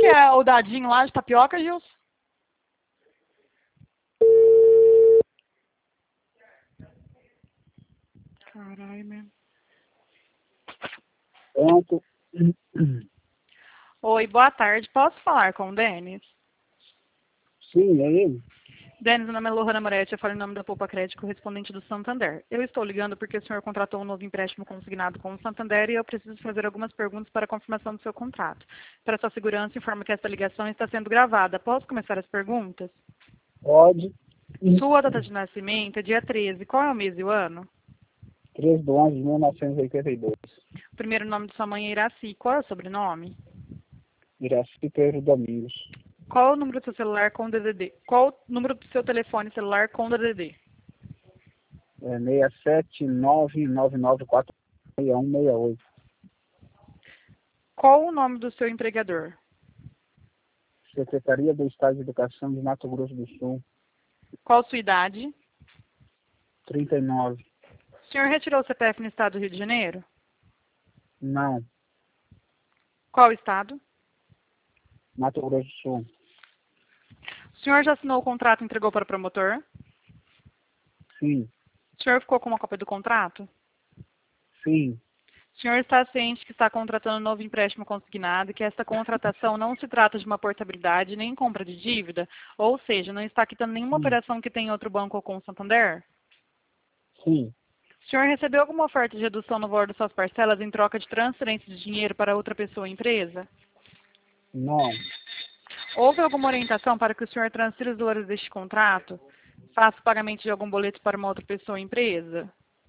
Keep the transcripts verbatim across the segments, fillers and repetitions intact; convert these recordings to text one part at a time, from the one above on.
que é o dadinho lá de tapioca, Gilson? Caralho, mesmo. Pronto. Oi, boa tarde. Posso falar com o Denis? Sim, é ele? Denis, meu nome é Lohana Moretti, eu falo em nome da Poupa Crédito, correspondente do Santander. Eu estou ligando porque o senhor contratou um novo empréstimo consignado com o Santander e eu preciso fazer algumas perguntas para a confirmação do seu contrato. Para sua segurança, informo que esta ligação está sendo gravada. Posso começar as perguntas? Pode. Sua data de nascimento é dia treze. Qual é o mês e o ano? três de onze de mil novecentos e oitenta e dois. O primeiro nome de sua mãe é Iraci. Qual é o sobrenome? Iraci Pedro Domingos. Qual o número do seu celular com D D D? Qual o número do seu telefone celular com D D D? É seis sete nove nove nove quatro seis um seis oito. Qual o nome do seu empregador? Secretaria do Estado de Educação de Mato Grosso do Sul. Qual sua idade? trinta e nove. O senhor retirou o C P F no estado do Rio de Janeiro? Não. Qual estado? Mato Grosso do Sul. O senhor já assinou o contrato e entregou para o promotor? Sim. O senhor ficou com uma cópia do contrato? Sim. O senhor está ciente que está contratando um novo empréstimo consignado e que esta contratação não se trata de uma portabilidade nem compra de dívida? Ou seja, não está quitando nenhuma Sim. operação que tem em outro banco ou com o Santander? Sim. O senhor recebeu alguma oferta de redução no valor de suas parcelas em troca de transferência de dinheiro para outra pessoa ou empresa? Não. Houve alguma orientação para que o senhor transfira os valores deste contrato? Faça o pagamento de algum boleto para uma outra pessoa ou empresa?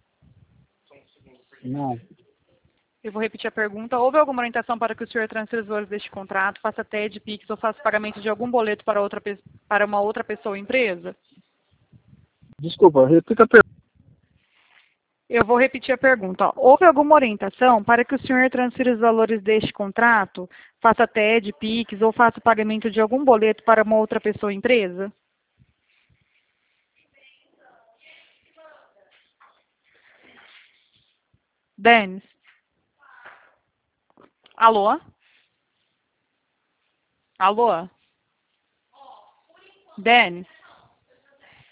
Não. Eu vou repetir a pergunta. Houve alguma orientação para que o senhor transfira os valores deste contrato, faça T E D, Pix ou faça o pagamento de algum boleto para, outra, pe- para uma outra pessoa ou empresa? Desculpa, repita a pergunta. Eu vou repetir a pergunta. Houve alguma orientação para que o senhor transfira os valores deste contrato, faça T E D, Pix ou faça o pagamento de algum boleto para uma outra pessoa ou empresa? Denis? Alô? Alô? Denis?